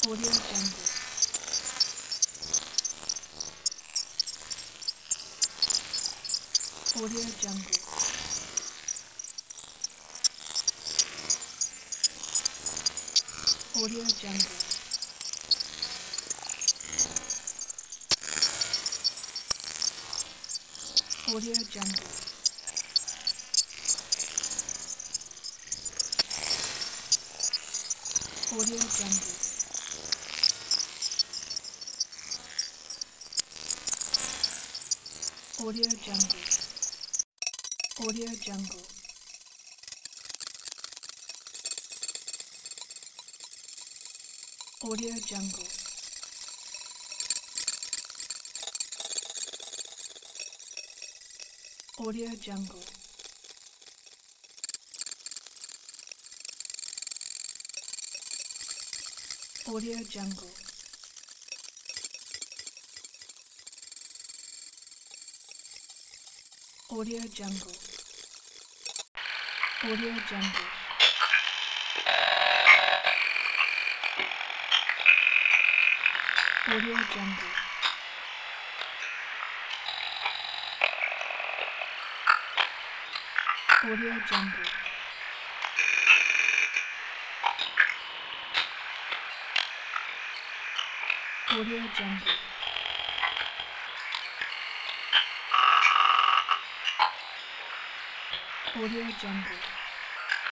Audio Jungle. Audio Jungle. Audio Jungle. Audio Jungle. Audio Jungle. Audio Jungle. Audio Jungle. Audio Jungle. Audio Jungle. Audio Jungle. Audio Jungle. Audio Jungle. Audio Jungle. Audio Jungle. Audio Jungle. Audio Jungle.